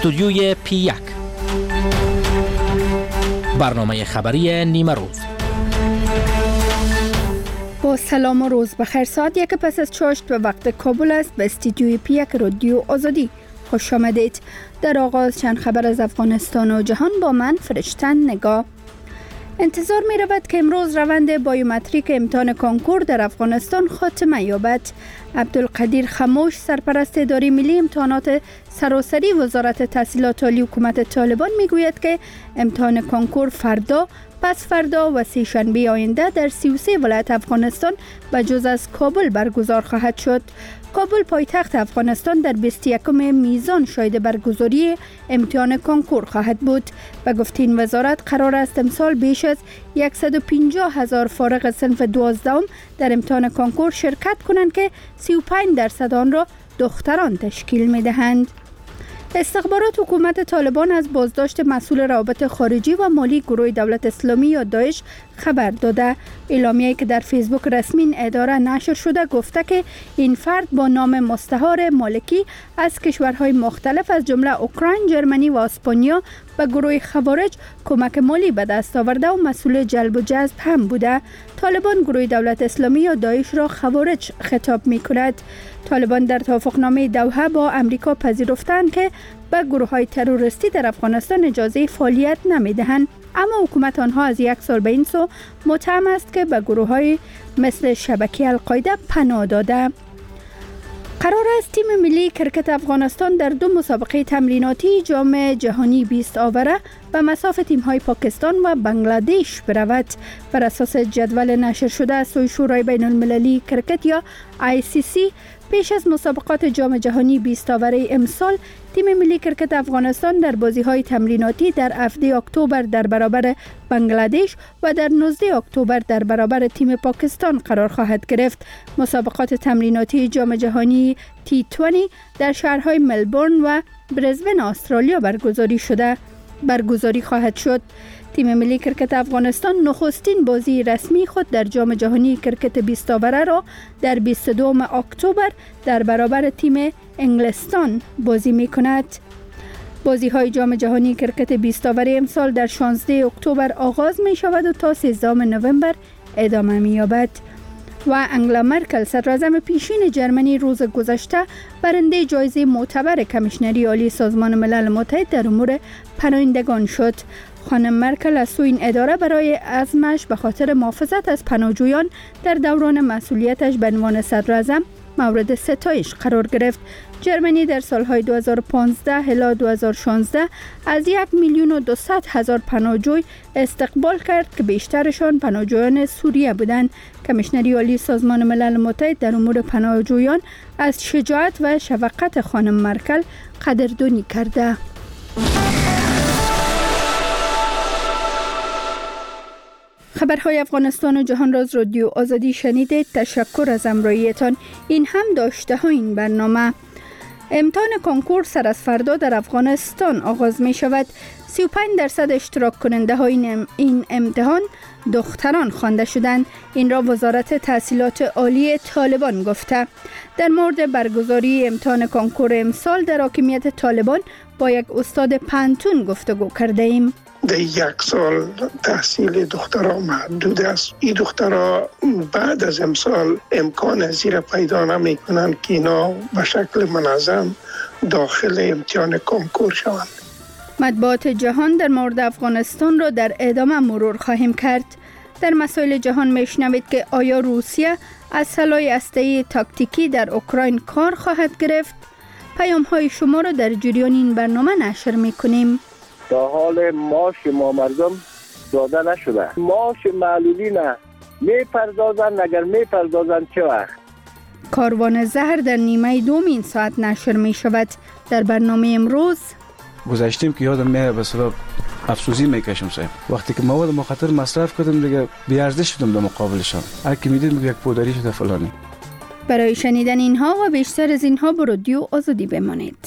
استودیوی P1 برنامه خبری نیمه روز. با سلام و روز بخیر. ساعت 1 پس از چاشت به وقت کابل است. به استودیوی P1 رادیو آزادی خوش آمدید. در آغاز چند خبر از افغانستان و جهان با من فرشتن نگاه. انتظار می رود که امروز روند بایومتریک امتحان کنکور در افغانستان خاتمه یابد. عبدالقدیر خموش، سرپرست اداره ملی امتحانات سراسری وزارت تحصیلات عالی حکومت طالبان می گوید که امتحان کنکور فردا، پس فردا و سه شنبه آینده در 33 ولایت افغانستان به جز از کابل برگزار خواهد شد. کابل پایتخت افغانستان در 21 میزان شاهد برگزاری امتحان کنکور خواهد بود. به گفته این وزارت قرار است امسال بیش از 150,000 فارغ صنف 12 در امتحان کنکور شرکت کنند که 35% آن را دختران تشکیل می دهند. استخبارات حکومت طالبان از بازداشت مسئول روابط خارجی و مالی گروه دولت اسلامی یا داعش خبر داده. اعلامیه‌ای که در فیسبوک رسمی این اداره نشر شده گفته که این فرد با نام مستعار مالکی از کشورهای مختلف از جمله اوکراین، جرمنی و اسپانیا به گروه خوارج کمک مالی به دست آورده و مسئول جلب و جذب هم بوده. طالبان گروه دولت اسلامی یا داعش را خوارج خطاب می کند. طالبان در توافقنامه دوحه با امریکا پذیرفتند که به گروه‌های تروریستی در افغانستان اجازه فعالیت نمی‌دهند، اما حکومت آنها از یک سال به این سو متهم است که به گروه‌های مثل شبکه القاعده پناه داده. قرار است تیم ملی کرکت افغانستان در 2 مسابقه تمریناتی جام جهانی 20 آوره به مصاف تیم‌های پاکستان و بنگلادش برود. بر اساس جدول نشر شده از سوی شورای بین المللی کرکت یا ICC، پیش از مسابقات جام جهانی 20 آوره امسال، تیم ملی کرکت افغانستان در بازی‌های تمریناتی در 7 اکتبر در برابر بنگلادش و در 19 اکتبر در برابر تیم پاکستان قرار خواهد گرفت. مسابقات تمریناتی جام جهانی T20 در شهرهای ملبورن و برزبن استرالیا برگزاری خواهد شد. تیم ملی کرکت افغانستان نخستین بازی رسمی خود در جام جهانی کرکت 20 آوره را در 22 اکتبر در برابر تیم انگلستان بازی می کند. بازی های جام جهانی کرکت 20 آوره امسال در 16 اکتبر آغاز می شود و تا 13 نوامبر ادامه می یابد. و انگلا مرکل، صدراعظم پیشین جرمنی، روز گذشته برنده جایزه معتبر کمیشنری عالی سازمان ملل متحد در امور پناهندگان شد. خانم مرکل از سوی این اداره برای عزمش به خاطر محافظت از پناهجویان در دوران مسئولیتش به عنوان صدراعظم مورد ستایش قرار گرفت. جرمنی در سالهای 2015 الی 2016 از 1,200,000 پناهجوی استقبال کرد که بیشترشان پناهجویان سوریه بودند. کمیشنری عالی سازمان ملل متحد در امور پناهجویان از شجاعت و شفقت خانم مرکل قدردانی کرده. خبرهای افغانستان و جهان را از رادیو آزادی شنیدید. تشکر از همراهیتان. این هم داشته ها این برنامه. امتحان کنکور سر از فردا در افغانستان آغاز می شود. 35% اشتراک کننده های این امتحان دختران خوانده شدند. این را وزارت تحصیلات عالی طالبان گفته. در مورد برگزاری امتحان کنکور امسال در حاکمیت طالبان با یک استاد پنتون گفتگو کرده ایم. در 1 سال تحصیل دخترها محدود است. این دخترها بعد از امسال امکان زیر پیدا نمی کنند که اینا به شکل منظم داخل امتحان کنکور شوند. مطبوعات جهان در مورد افغانستان را در ادامه مرور خواهیم کرد. در مسائل جهان میشنوید که آیا روسیه از سلاح هسته‌ای تاکتیکی در اوکراین کار خواهد گرفت؟ پیام‌های شما را در جریان این برنامه نشر می‌کنیم. تا حال ماش ما مردم داده نشده. ماش معلولی نه میپردازن، اگر میپردازن چه وقت؟ کاروان زهر در نیمه دوم این ساعت نشر می شود. در برنامه امروز گذشتیم که یادم میاد به صدا افسوسی میکشم صاحب. وقتی که مواد مخدر مصرف کردم دیگه بی ارزش شدم در مقابلشان. هر کی میدید میگه یک پودری شده فلانی. برای شنیدن اینها و بیشتر از اینها با رادیو آزادی بمانید.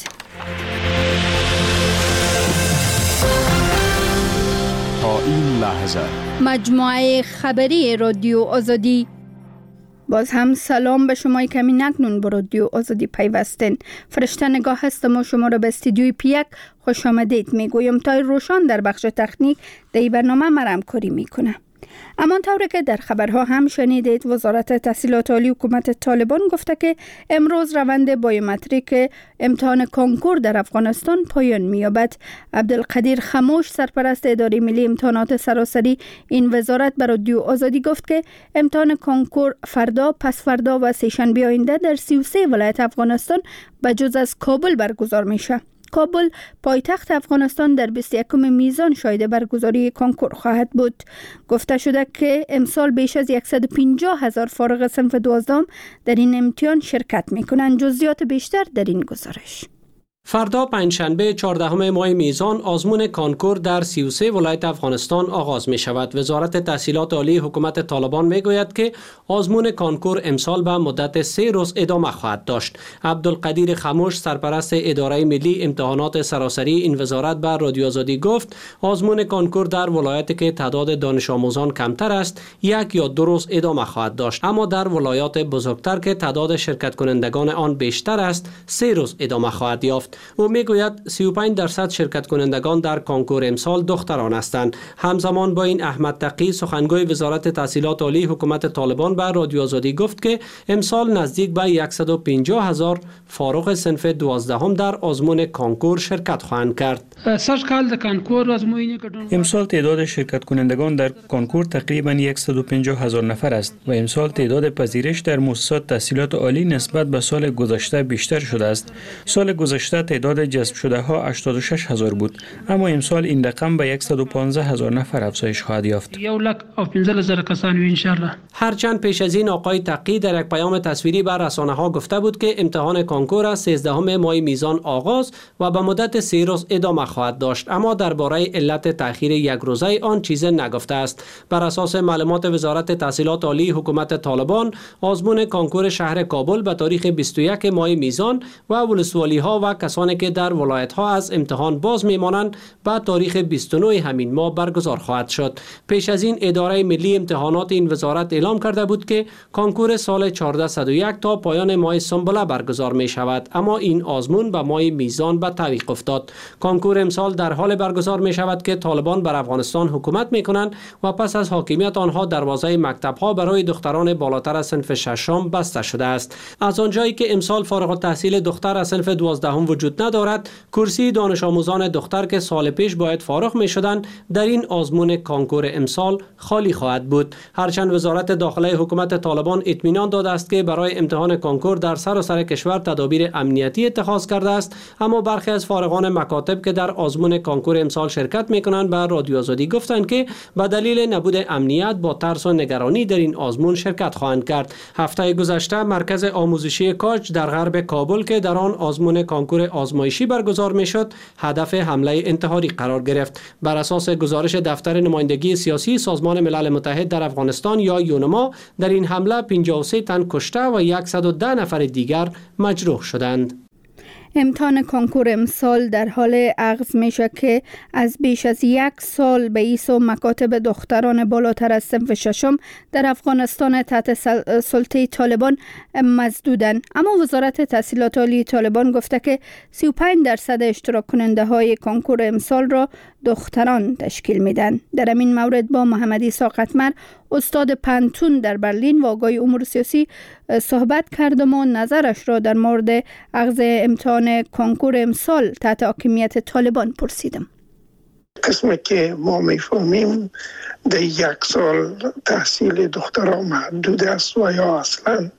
تا این لحظه مجموعه خبری رادیو آزادی. باز هم سلام به شما که اکنون به رادیو آزادی پیوستین. فرشته نگاه هستم و شما را به استودیوی پیک خوش آمدید میگویم. تا روشان در بخش تکنیک در این برنامه همکاری میکنه. اما طوری که در خبرها هم شنیدید، وزارت تحصیلات عالی حکومت طالبان گفته که امروز روند بایومتریک امتحان کنکور در افغانستان پایان می‌یابد. عبدالقدیر خموش، سرپرست اداره ملی امتحانات سراسری این وزارت به رادیو آزادی گفت که امتحان کنکور فردا، پس فردا و سه‌شنبه آینده در 33 ولایت افغانستان بجز از کابل برگزار میشه. کابل پایتخت افغانستان در 21 میزان شاهد برگزاری کنکور خواهد بود. گفته شده که امسال بیش از 150,000 فارغ صنف 12 در این امتحان شرکت میکنند. جزئیات بیشتر در این گزارش. فردا پنجشنبه 14 ماه میزان آزمون کانکور در 33 ولایت افغانستان آغاز می شود. وزارت تحصیلات عالی حکومت طالبان می گوید که آزمون کانکور امسال به مدت 3 روز ادامه خواهد داشت. عبدالقدیر خموش، سرپرست اداره ملی امتحانات سراسری این وزارت به رادیو آزادی گفت آزمون کانکور در ولایتی که تعداد دانش آموزان کمتر است 1 یا 2 روز ادامه خواهد داشت، اما در ولایات بزرگتر که تعداد شرکت کنندگان آن بیشتر است 3 روز ادامه خواهد یافت. او میگوید 35% شرکت کنندگان در کانکور امسال دختران هستند. همزمان با این احمد تقی، سخنگوی وزارت تحصیلات عالی حکومت طالبان به رادیو آزادی گفت که امسال نزدیک به 150,000 فارغ صنف 12 در آزمون کانکور شرکت خواهند کرد. امسال تعداد شرکت کنندگان در کانکور تقریبا 150,000 نفر است و امسال تعداد پذیرش در مؤسسات تحصیلات عالی نسبت به سال گذشته بیشتر شده است. سال گذشته تعداد جذب شده ها 86,000 بود، اما امسال این رقم به 115,000 نفر افزایش خواهد یافت. هرچند پیش از این آقای تقی در یک پیام تصویری بر رسانه ها گفته بود که امتحان کانکور از 13 ماه میزان آغاز و به مدت 3 روز ادامه خواهد داشت، اما درباره علت تأخیر 1 روزه آن چیزی نگفته است. بر اساس معلومات وزارت تحصیلات عالی حکومت طالبان، آزمون کانکور شهر کابل به تاریخ 21 ماه میزان و ولسوالی ها و کسانی که در ولایت ها از امتحان باز میمانند به تاریخ 29 همین ماه برگزار خواهد شد. پیش از این اداره ملی امتحانات این وزارت اعلام کرده بود که کانکور سال 1401 تا پایان ماه سنبله برگزار می شود، اما این آزمون به ماه میزان به تعویق افتاد. کانکور امسال در حال برگزار می شود که طالبان بر افغانستان حکومت می کنند و پس از حاکمیت آنها دروازه مکتب ها برای دختران بالاتر از صنف 6 بسته شده است. از آنجایی که امسال فارغ التحصیل دختر از صنف 12 وجود ندارد، کرسی دانش آموزان دختر که سال پیش باید فارغ می شدند در این آزمون کانکور امسال خالی خواهد بود. هرچند وزارت داخله حکومت طالبان اطمینان داده است که برای امتحان کانکور در سراسر کشور تدابیر امنیتی اتخاذ کرده است، اما برخی از فارغان مکاتب که در آزمون کانکور امسال شرکت می کنند به رادیو آزادی گفتند که به دلیل نبود امنیت با ترس و نگرانی در این آزمون شرکت خواهند کرد. هفته گذشته مرکز آموزشی کاج در غرب کابل که در آن آزمون کانکور آزمایشی برگزار میشد هدف حمله انتحاری قرار گرفت. بر اساس گزارش دفتر نمایندگی سیاسی سازمان ملل متحد در افغانستان یا یونما، در این حمله 53 تن کشته و 110 نفر دیگر مجروح شدند. امتحان کانکور امسال در حال اخذ میشه که از بیش از 1 سال به ایسو مکاتب دختران بالاتر از صنف 6 در افغانستان تحت سلطه طالبان مسدودن، اما وزارت تحصیلات عالی طالبان گفته که 35% اشتراک کننده های کانکور امسال را دختران تشکیل میدن. در این مورد با محمد عیسی قطمر، استاد پنتون در برلین و آقای امور سیاسی صحبت کردم و نظرش را در مورد اخذ امتحان کانکور امسال تحت حاکمیت طالبان پرسیدم. قسمی که ما میفهمیم در 1 سال تحصیل دختران محدود است و یا اصلا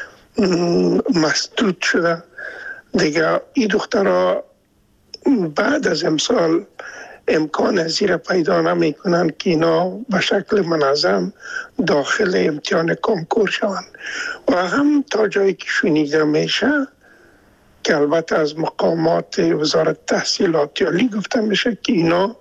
مسدود شده. دیگه این دخترها بعد از امسال امکان زیر پیدا نمی کنند که اینا به شکل منظم داخل امتحان کانکور شوند و هم تا جایی که شنیده میشه که البته از مقامات وزارت تحصیلات عالی گفته میشه که اینا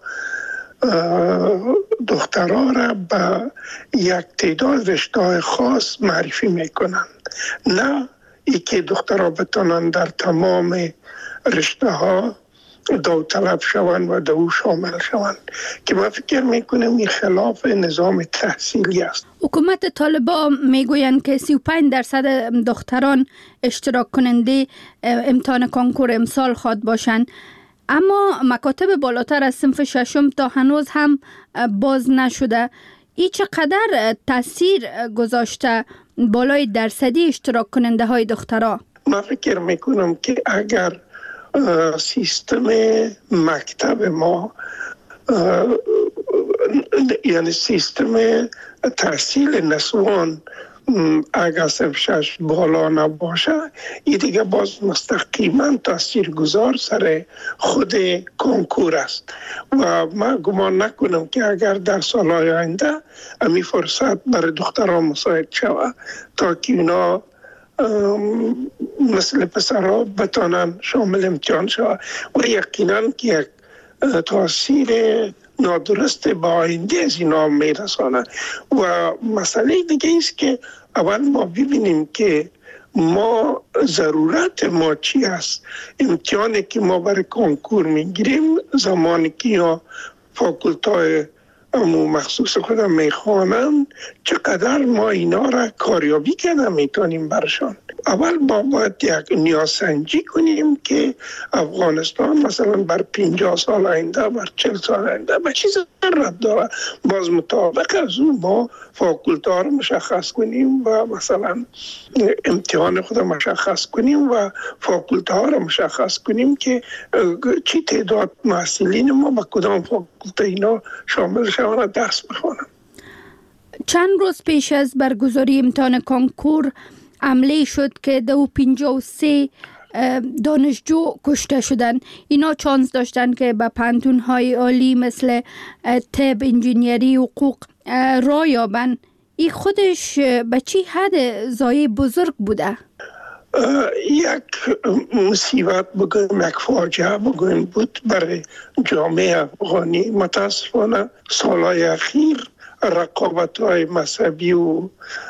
دخترها را به یک تعداد رشته خاص معرفی میکنند، نه ای که دخترها بتانند در تمام رشته ها داوطلب شوند و دو شامل شوند که من فکر میکنم این خلاف نظام تحصیلی است. حکومت طالبان میگویند که 35% دختران اشتراک کننده امتحان کنکور امسال خواد باشند، اما مکاتب بالاتر از صنف ششم تا هنوز هم باز نشده. این چقدر تاثیر گذاشته بالای درصدی اشتراک کننده های دخترها؟ من فکر میکنم که اگر سیستم مکتب ما یعنی سیستم تحصیل نسوان اگر صرف 6 بالا نباشه، این دیگه باز مستقیما تاثیرگذار سر خود کنکور است و من گمان نکنم که اگر در سالهای آینده امی فرصت برای دختران مساعد شود تا که اونا مثل پسرها بتانن شامل امتحان شود و یقینا که یک تاثیر نادرست با آینده از اینا میرسانه. و مسئله دیگه ایست که اول ما ببینیم که ما ضرورت ما چی است. امتحانی که ما برای کنکور میگیریم زمانی که یا فاکولتای مخصوص خودم میخوانم چقدر ما اینا را کاریابی کنم میتونیم برشان. اول ما باید یک نیازسنجی کنیم که افغانستان مثلا بر 50 سال آینده، بر 40 سال آینده به چیز ضرورت داره. باز مطابق از اون ما فاکولتا رو مشخص کنیم و مثلا امتحان خود مشخص کنیم و فاکولتا ها رو مشخص کنیم که چی تعداد محصلین ما با کدام فاکولتا اینا شامل شوند درس بخوانند. چند روز پیش از برگزاری امتحان کنکور حمله شد که 253 دانشجو کشته شدن. اینا چانس داشتن که به پانتون‌های عالی مثل طب، انجینیری، حقوق راه یابن. این خودش به چی حد ضایعه بزرگ بوده؟ یک مصیبت بگویم، یک فاجعه بگویم بود برای جامعه افغانی. متاسفانه سالهای اخیر رقابت‌های مذهبی و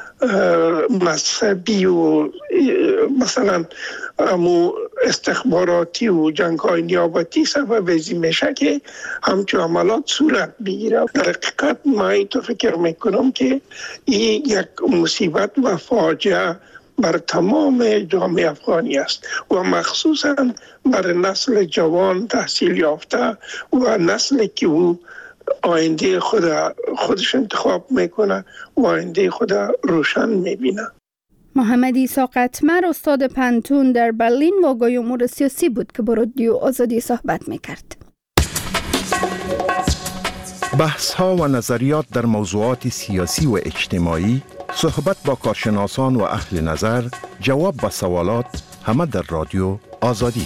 مثلا استخباراتی و جنگ‌های نیابتی سبب ازی میشه که همچون عملات صورت بگیره. در حقیقت من تو فکر میکنم که این یک مصیبت و فاجعه بر تمام جامعه افغانی است و مخصوصا بر نسل جوان تحصیل یافته و نسلی که او آینده خودش انتخاب میکنه و آینده خود روشن میبینه. محمد عیسی قطمر استاد پانتون در برلین واگوی امور سیاسی بود که با رادیو آزادی صحبت میکرد. بحث ها و نظریات در موضوعات سیاسی و اجتماعی، صحبت با کارشناسان و اهل نظر، جواب به سوالات، همه در رادیو آزادی.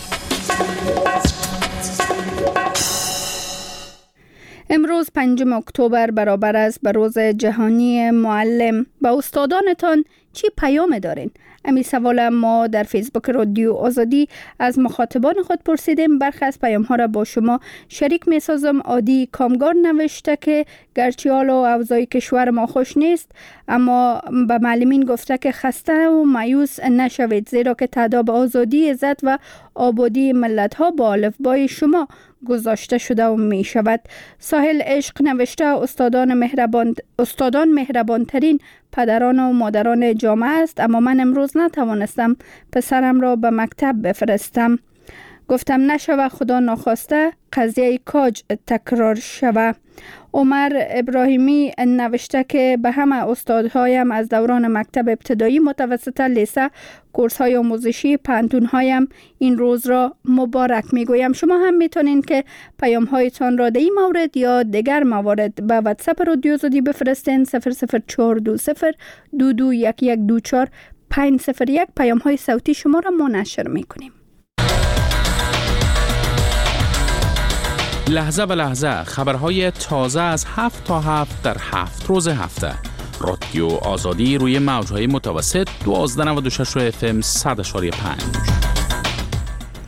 امروز 5 اکتبر برابر است به روز جهانی معلم. با استادانتان چی پیام دارین؟ امی سوال ما در فیسبوک رادیو آزادی از مخاطبان خود پرسیدیم. برخی از پیام ها را با شما شریک می سازم. عادی کامگار نوشته که گرچه حال و اوضاع کشور ما خوش نیست، اما به معلمین گفته که خسته و مایوس نشوید، زیرا که تعداد آزادی، عزت و آبادی ملت ها با الفبای شما گذاشته شده و می شود. ساحل عشق نوشته استادان مهربان ترین پدران و مادران جامعه است، اما من امروز نتوانستم پسرم را به مکتب بفرستم. گفتم نشوه، خدا ناخواسته قضیه کاج تکرار شوه. عمر ابراهیمی نوشته که به همه استادهایم از دوران مکتب ابتدایی، متوسطه، لیسه، کورس‌های آموزشی، پانتون‌هایم این روز را مبارک میگویم. شما هم میتونین که پیام‌هایتان را در این مورد یا دیگر موارد به واتساپ رادیو آزادی بفرستین. 00420 221124 501. پیام‌های صوتی شما را منشر میکنیم. لحظه به لحظه خبرهای تازه از 7 تا 7 در 7 روز هفته. رادیو آزادی روی موج‌های متوسط 1296 FM 100.5.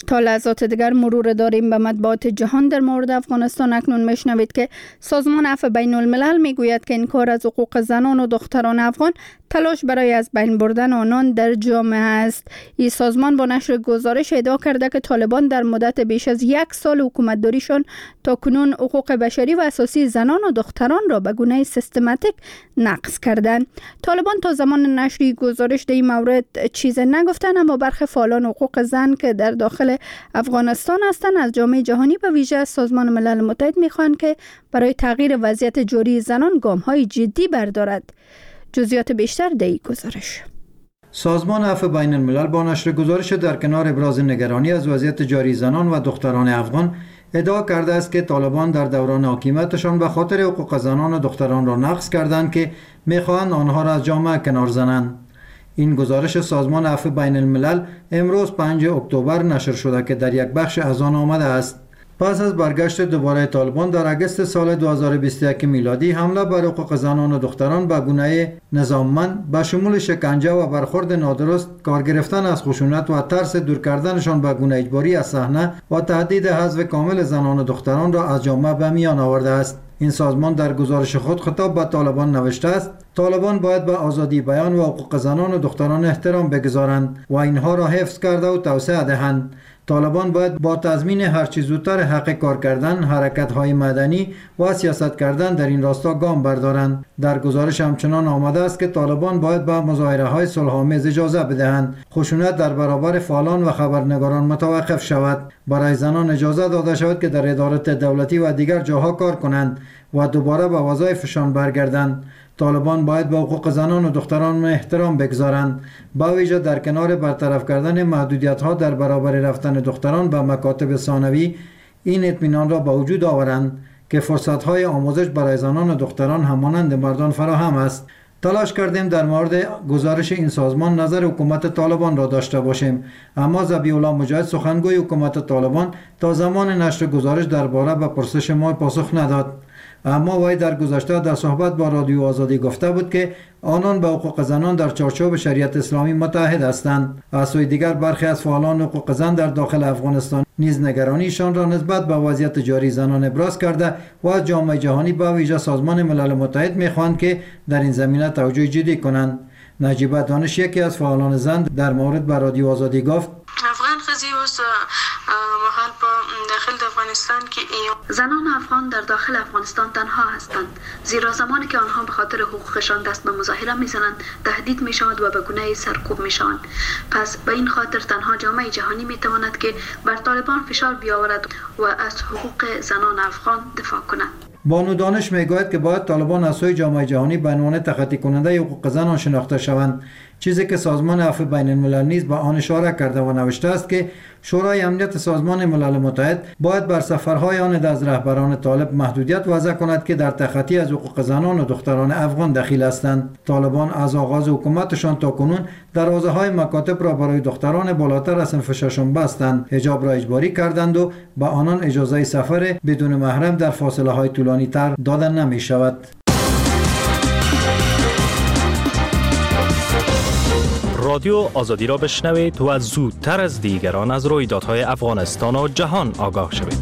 تا لحظات دیگر مرور داریم به مطبوعات جهان در مورد افغانستان. اکنون میشنوید که سازمان عفو بین الملل میگوید که این کار از حقوق زنان و دختران افغان تلاش برای از بین بردن آنان در جامعه است. این سازمان با نشر گزارش ادعا کرده که طالبان در مدت بیش از 1 سال حکومتداریشان تا کنون حقوق بشری و اساسی زنان و دختران را به گونه سیستماتیک نقض کردند. طالبان تا زمان نشر گزارش در این مورد چیز نگفتند، اما برخی فعالان حقوق زن که در داخل افغانستان هستند از جامعه جهانی به ویژه سازمان ملل متحد میخواهند که برای تغییر وضعیت جاری زنان گام‌های جدی بردارد. جزئیات بیشتر در این گزارش. سازمان عفو بین الملل با نشر گزارش در کنار ابراز نگرانی از وضعیت جاری زنان و دختران افغان ادعا کرده است که طالبان در دوران حکومتشان به خاطر حقوق زنان و دختران را نقض کردند که میخواهند آنها را از جامعه کنار زنند. این گزارش سازمان عفو بین الملل امروز 5 اکتبر نشر شده که در یک بخش از آن آمده است: پس از برگشت دوباره طالبان در اگست سال 2021 میلادی، حمله بر حقوق زنان و دختران به گونه نظاممند به شمول شکنجه و برخورد نادرست، کار گرفتن از خشونت و ترس دور کردنشان به گونه اجباری از صحنه و تهدید حذف کامل زنان و دختران را از جامعه به میان آورده است. این سازمان در گزارش خود خطاب به طالبان نوشته است: طالبان باید به آزادی بیان و حقوق زنان و دختران احترام بگذارند و اینها را حفظ کرده و توسعه دهند. طالبان باید با تضمین هرچی زودتر حق کار کردن، حرکت‌های مدنی و سیاست کردن در این راستا گام بردارند. در گزارش همچنان آمده است که طالبان باید به مظاهره‌های صلح‌آمیز اجازه بدهند، خشونت در برابر فعالان و خبرنگاران متوقف شود، برای زنان اجازه داده شود که در ادارات دولتی و دیگر جاها کار کنند و دوباره به وظایفشان برگردند. طالبان باید به حقوق زنان و دختران احترام بگذارند، با ویژه در کنار برطرف کردن محدودیت‌ها در برابر رفتن دختران به مکاتب ثانوی این اطمینان را به وجود آورند که فرصت‌های آموزش برای زنان و دختران همانند مردان فراهم است. تلاش کردیم در مورد گزارش این سازمان نظر حکومت طالبان را داشته باشیم، اما ذبیح الله مجاهد سخنگوی حکومت طالبان تا زمان نشر گزارش درباره به پرسش ما پاسخ نداد. اما وی در گذشته در صحبت با رادیو آزادی گفته بود که آنان به حقوق زنان در چارچوب شریعت اسلامی متحد هستند. از سوی دیگر برخی از فعالان حقوق زن در داخل افغانستان نیز نگرانیشان را نسبت به وضعیت جاری زنان ابراز کرده و از جامعه جهانی به ویژه سازمان ملل متحد می‌خواهند که در این زمینه توجه جدی کنند. نجیبه دانش، یکی از فعالان زن، در مورد به رادیو آزادی گفت: افغان خزی اوس محل په داخل افغانستان که زنان افغان در داخل افغانستان تنها هستند، زیرا زمانی که آنها به خاطر حقوقشان دست به مظاهره میزنند تهدید میشوند و به گونه سرکوب میشوند. پس به این خاطر تنها جامعه جهانی میتواند که بر طالبان فشار بیاورد و از حقوق زنان افغان دفاع کند. بانو دانش میگوید که باید طالبان از سوی جامعه جهانی به عنوان تخطی کننده حقوق زنان شناخته شوند، چیزی که سازمان عفو بین الملل نیز به آن اشاره کرده و نوشته است که شورای امنیت سازمان ملل متحد باید بر سفرهای آن از رهبران طالب محدودیت وضع کند که در تخطی از حقوق زنان و دختران افغان دخیل هستند. طالبان از آغاز حکومتشان تا کنون دروازه‌های مکاتب را برای دختران بالاتر از صنف ششم بستند، حجاب را اجباری کردند و به آنان اجازه سفر بدون محرم در فاصله‌های طولانی تر داده نمی شود. رادیو آزادی را بشنوید و زودتر از دیگران از رویدادهای افغانستان و جهان آگاه شوید.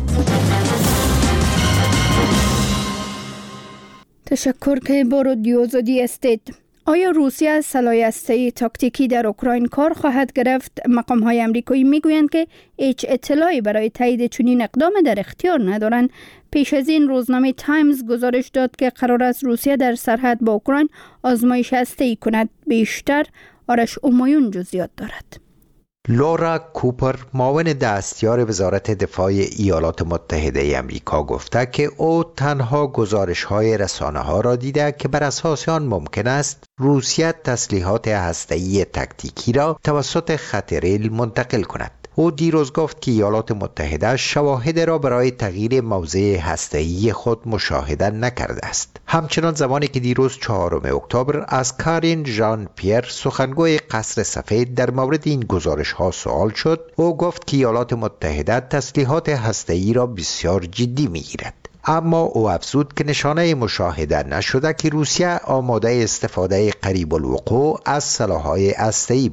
تشکر که با رادیو آزادی هستید. آیا روسیه از سلاح هسته‌ای تاکتیکی در اوکراین کار خواهد گرفت؟ مقام‌های آمریکایی میگویند که هیچ اطلاعی برای تایید چنین اقدام در اختیار ندارند. پیش از این روزنامه تایمز گزارش داد که قرار است روسیه در سرحد با اوکراین آزمایش هسته‌ای کند. بیشتر آرش امایون جزئیات دارد. لورا کوپر، معاون دستیار وزارت دفاع ایالات متحده آمریکا، گفته که او تنها گزارش‌های رسانه‌ها را دیده که بر اساس آن ممکن است روسیه تسلیحات هسته‌ای تاکتیکی را توسط خط ریل منتقل کند. او دیروز گفت که ایالات متحده شواهد را برای تغییر موضع هسته‌ای خود مشاهده نکرده است. همچنان زمانی که دیروز 4 اکتبر از کارین ژان پیر، سخنگوی قصر سفید، در مورد این گزارش‌ها سوال شد، او گفت که ایالات متحده تسلیحات هسته‌ای را بسیار جدی می‌گیرد. اما او افزود که نشانه مشاهده نشده که روسیه آماده استفاده قریب الوقوع از سلاح‌های هسته‌ای باشد.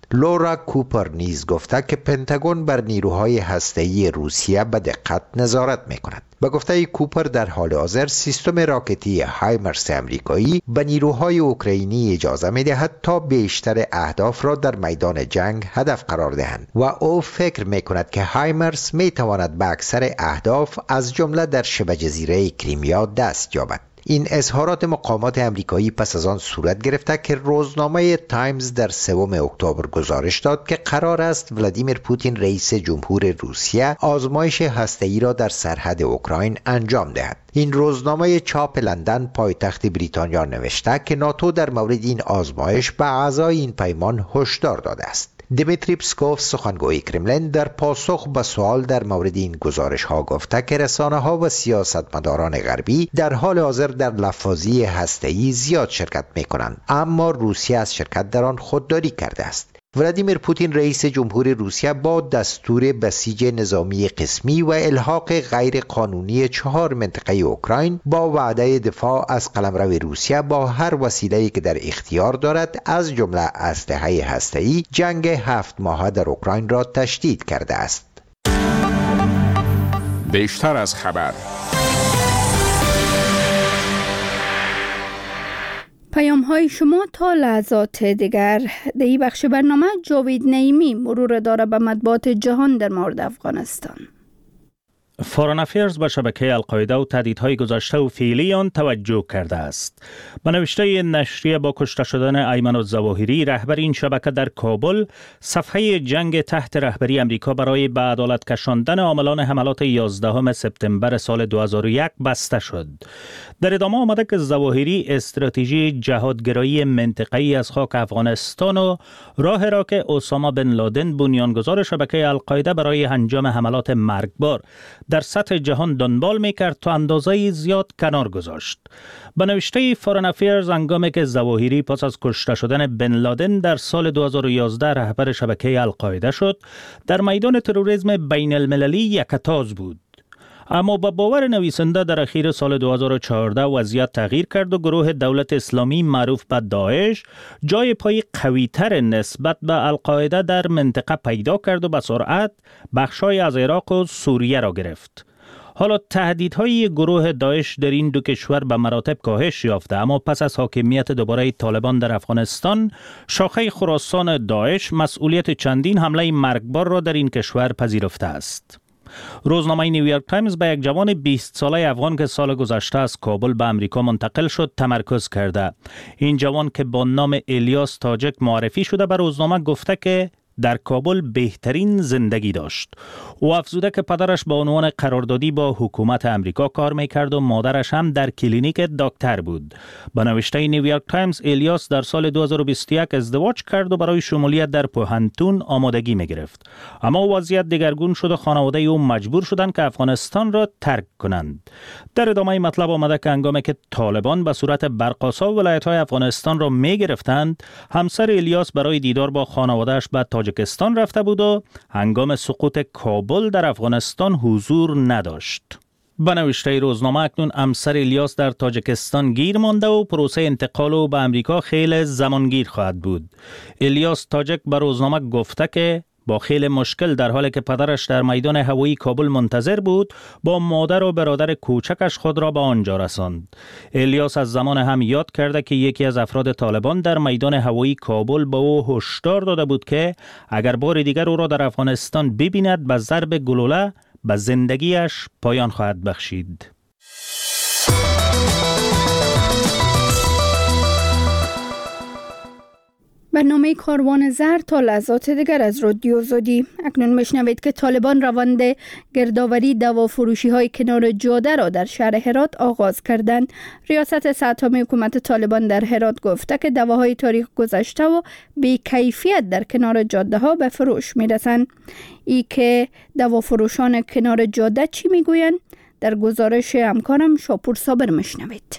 لورا کوپر نیز گفته که پنتاگون بر نیروهای هسته‌ای روسیه به دقت نظارت می‌کند. به گفته کوپر در حال حاضر سیستم راکتی هایمرس امریکایی به نیروهای اوکراینی اجازه می‌دهد تا بیشتر اهداف را در میدان جنگ هدف قرار دهند و او فکر می‌کند که هایمرس می‌تواند به اکثر اهداف از جمله در شبه جزیره کریمیا دست یابد. این اظهارات مقامات امریکایی پس از آن صورت گرفته که روزنامه تایمز در 3 اکتبر گزارش داد که قرار است ولادیمیر پوتین رئیس جمهور روسیه آزمایش هسته‌ای را در سرحد اوکراین انجام دهد. این روزنامه چاپ لندن پایتخت بریتانیا نوشته که ناتو در مورد این آزمایش به اعضای این پیمان هشدار داده است. دیمیتری پسکوف سخنگوی کرملین در پاسخ به سوال در مورد این گزارش ها گفته که رسانه ها و سیاستمداران غربی در حال حاضر در لفاظی هسته‌ای زیاد شرکت می کنند، اما روسیه از شرکت در آن خودداری کرده است. ولادیمیر پوتین رئیس جمهور روسیه با دستور بسیج نظامی قسمی و الحاق غیر قانونی 4 منطقه اوکراین با وعده دفاع از قلمرو روسیه با هر وسیله‌ای که در اختیار دارد از جمله اسلحه هسته‌ای جنگ 7 ماهه در اوکراین را تشدید کرده است. بیشتر از خبر. پیام های شما تا لحظات دیگر. در این بخش برنامه جاوید نعیمی مرور داره به مطبوعات جهان در مورد افغانستان. فارن افیرز به شبکه القاعده و تهدیدهای گذشته و فعلی آن توجه کرده است. به نوشته نشریه با کشته شدن ایمن الظواهری رهبر این شبکه در کابل، صفحه جنگ تحت رهبری امریکا برای به عدالت کشاندن عاملان حملات 11 سپتامبر سال 2001 بسته شد. در ادامه آمده که ظواهری استراتژی جهادگرایی منطقه‌ای از خاک افغانستان و راه را که اسامه بن لادن بنیانگذار شبکه القاعده برای انجام حملات مرگبار در سطح جهان دنبال میکرد تا اندازه زیاد کنار گذاشت. به نوشته فارن افیرز، هنگامی که ظواهری پس از کشته شدن بن لادن در سال 2011 رهبر شبکه القاعده شد، در میدان تروریسم بین المللی یکتاز بود. اما با باور نویسنده در اخیر سال 2014 وضعیت تغییر کرد و گروه دولت اسلامی معروف به داعش جای پای قوی‌تر نسبت به القاعده در منطقه پیدا کرد و به سرعت بخشای از عراق و سوریه را گرفت. حالا تهدیدهای گروه داعش در این دو کشور به مراتب کاهش یافته، اما پس از حاکمیت دوباره طالبان در افغانستان، شاخه خراسان داعش مسئولیت چندین حمله مرگبار را در این کشور پذیرفته است. روزنامه نیویورک تایمز به یک جوان 20 ساله افغان که سال گذشته از کابل به امریکا منتقل شد تمرکز کرده. این جوان که با نام الیاس تاجک معرفی شده به روزنامه گفته که در کابل بهترین زندگی داشت. او افزوده که پدرش با عنوان قراردادی با حکومت امریکا کار میکرد و مادرش هم در کلینیک دکتر بود. به نوشته نیویورک تایمز، الیاس در سال 2021 ازدواج کرد و برای شمولیت در پوهنتون آمادگی میگرفت. اما وضعیت دگرگون شد و خانواده او مجبور شدند که افغانستان را ترک کنند. در ادامه مطلب آمده که هنگامی که طالبان به صورت برق‌آسا ولایت‌های افغانستان را میگرفتند، همسر الیاس برای دیدار با خانواده‌اش به تاجیکستان رفته بود و هنگام سقوط کابل در افغانستان حضور نداشت. به نوشته روزنامه اکنون همسر الیاس در تاجیکستان گیر مانده و پروسه انتقال او به امریکا خیلی زمانگیر خواهد بود. الیاس تاجک به روزنامه گفته که با خیلی مشکل در حالی که پدرش در میدان هوایی کابل منتظر بود، با مادر و برادر کوچکش خود را به آنجا رساند. الیاس از زمان هم یاد کرده که یکی از افراد طالبان در میدان هوایی کابل به او هشدار داده بود که اگر بار دیگر او را در افغانستان ببیند به ضرب گلوله به زندگیش پایان خواهد بخشید. برنامه کاروان زر تا لحظات دیگر از رادیو آزادی. اکنون میشنوید که طالبان روند گردآوری دوافروشی های کنار جاده را در شهر هرات آغاز کردند. ریاست سطحی حکومت طالبان در هرات گفته که دواهای تاریخ گذشته و بی کیفیت در کنار جاده ها به فروش میرسند. ای که دوافروشان کنار جاده چی میگویند؟ در گزارش همکارم شاپور صابر میشنوید.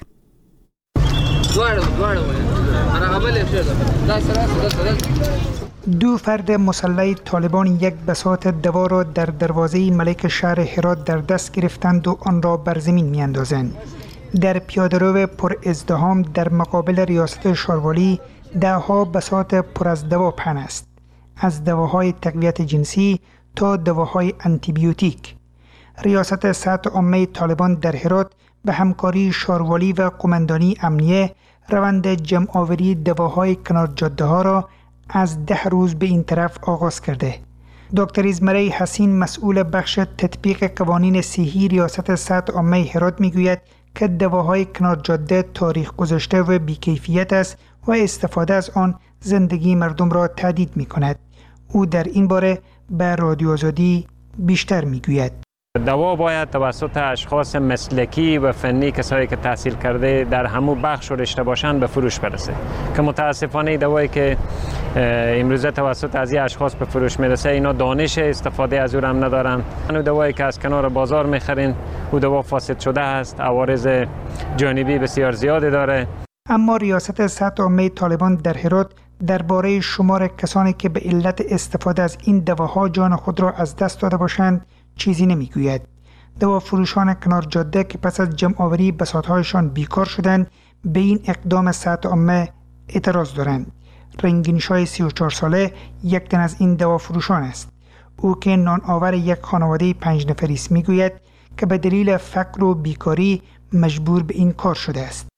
دو فرد مسلح طالبان یک بساط دوا را در دروازه ملک شهر هرات در دست گرفتند و آن را بر زمین میاندازند. در پیاده‌رو پر ازدحام در مقابل ریاست شاروالی دهها بساط پر از دوا پهن است. از دواهای تقویت جنسی تا دواهای آنتیبیوتیک. ریاست سطح عامه طالبان در هرات به همکاری شاروالی و قماندانی امنیه روند جمع‌آوری دواهای کنار جاده ها را از 10 روز به این طرف آغاز کرده. دکتر ازمره حسین مسئول بخش تطبیق قوانین صحی ریاست سطح عامه هرات میگوید که دواهای کنار جاده تاریخ گذشته و بیکیفیت است و استفاده از آن زندگی مردم را تهدید می کند. او در این باره به رادیو آزادی بیشتر میگوید. دوا باید توسط اشخاص مسلکی و فنی، کسایی که تحصیل کرده در همون بخش و رشته باشند، به فروش برسه که متاسفانه دوایی که امروزه توسط از این اشخاص به فروش میرسه اینا دانش استفاده از اون هم ندارن. اون دوایی که از کنار بازار میخرین او دوا فاسد شده است، عوارض جانبی بسیار زیادی داره. اما ریاست سطح عامه طالبان در هرات درباره شمار کسانی که به علت استفاده از این دواها جان خود را از دست داده باشند چیزی نمیگوید. دوا فروشان کنار جاده که پس از جمع‌آوری بساطهایشان بیکار شدند به این اقدام سطح عامه اعتراض دارند. رنگینشای 34 ساله یک تن از این دوا فروشان است. او که نان آور یک خانواده 5 نفری است میگوید که به دلیل فقر و بیکاری مجبور به این کار شده است.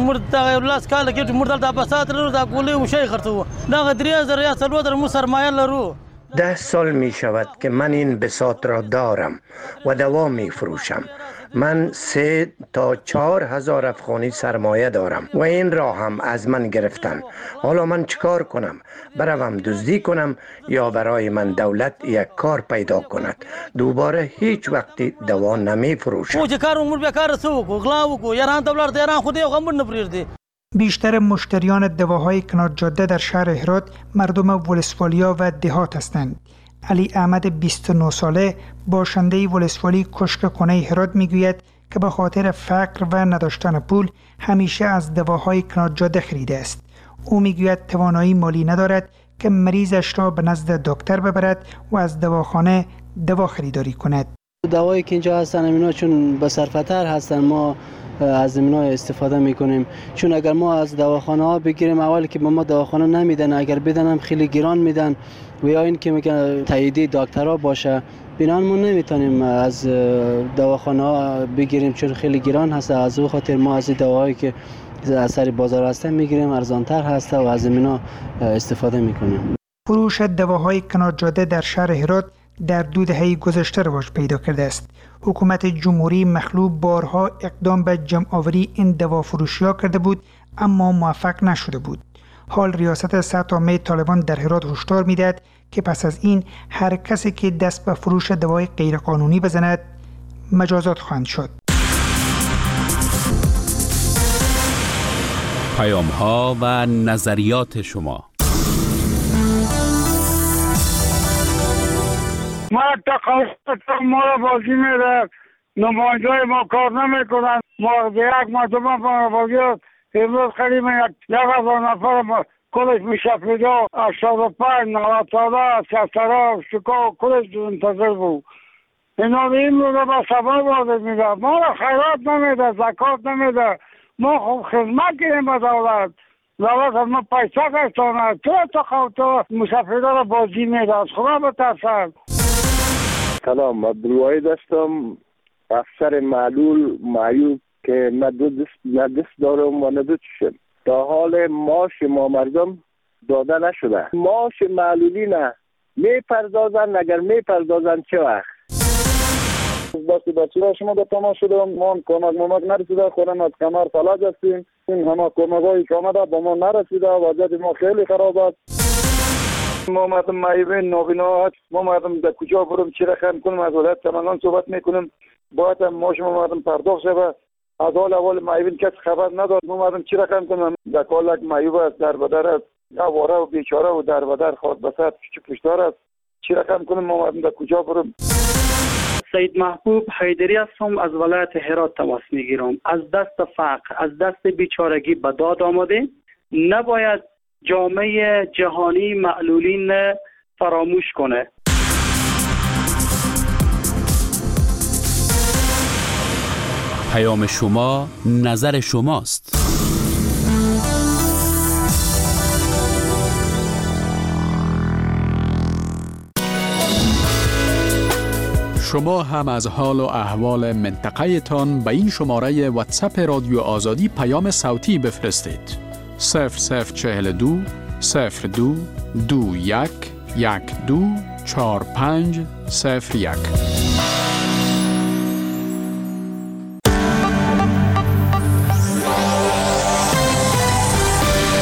رو 10 سال می شود که من این بساط را دارم و دوا می فروشم. من 3 تا 4 هزار افغانی سرمایه دارم و این را هم از من گرفتن. حالا من چیکار کنم؟ بروم دزدی کنم یا برای من دولت یک کار پیدا کند؟ دوباره هیچ وقتی دوا نمی فروشم. بیشتر مشتریان دواهای کنار جاده در شهر هرات مردم ولسوالیا و دهات هستند. علی احمد 29 ساله باشنده ولسوالی کشک کنه هرات میگوید که به خاطر فقر و نداشتن پول همیشه از دواهای کنار جاده خریده است. او میگوید توانایی مالی ندارد که مریضش را به نزد دکتر ببرد و از دواخانه دوا خریداری کند. دوایی که اینجا هستن اینا چون بصرفه‌تر هستن، ما از اینا استفاده میکنیم. چون اگر ما از دواخانه ها بگیریم، اولی که به ما دواخانه نمیدن، اگر بدن هم خیلی گران میدن و یا این که میگن تاییدی دکترها باشه، بنان ما نمیتونیم از دواخانه ها بگیریم چون خیلی گران هست. از او خاطر ما از دواهایی که از سر بازار هستن میگیریم، ارزانتر هست و از اینا استفاده میکنیم. فروش دواهای کنار جاده در شهر هرات در 2 دهه گذشته رواج پیدا کرده است. حکومت جمهوری مخلوع بارها اقدام به جمع‌آوری این دوا فروشی‌ها کرده بود اما موفق نشده بود. حال ریاست سطح عامه طالبان در هرات هشدار می‌دهد که پس از این هر کسی که دست به فروش دوای غیرقانونی بزند مجازات خواهند شد. پیام‌ها و نظریات شما. ما تقاضا ما را بازی میده، نماینده‌های ما کار نمیکنن. ما یک مرتبه بازی امروز خیلی یک 1000 نفر کلش میشفیده، 85 نواتاده سسترا شکا کلش منتظر بود. اینا این رو به سبا بازی میده، ما را خیرات نمیده، زکات نمیده. ما خوب خدمت کنیم به دولت. دولت از ما پیسه گشتانه، تو مشفیده را بازی میده، از خدا بترسن. سلام، عبدالواحد هستم. افسر معلول معیوب که نه دست دارم و نه دو چشم. تا حال معاش ما مردم داده نشده. معاش معلولی نه میپردازن، اگر میپردازن چه وقت؟ بسی بچه را شما به تماش شدم، ما کمک نرسیده، خودم از کمر فلج هستیم. این همه کمک هایی که آمده با ما نرسیده، وضعیت ما خیلی خراب است. ما مردم معیوبین نابینا، ما مردم در کجا برم چی رقم کنیم، از ولایت سمنگان صحبت میکنیم، باید ماش ما مردم پرداخت شده. از حال اول معیوبین کس خبر نداد، ما مردم چی رقم کنیم. در کالک معیوب است، در بدر است، آواره و بیچاره و در بدر خود بسات پشتار است، چی رقم کنیم. ما مردم در کجا برم. سید محبوب حیدری هستم، از ولایت هرات تماس میگیرم. از دست فقر، از دست بیچارگی به داد آمده. نباید جامعه جهانی معلولین فراموش کنه. پیام شما نظر شماست. شما هم از حال و احوال منطقه تان به این شماره واتساپ رادیو آزادی پیام صوتی بفرستید. 0042 02 21 12 45 01.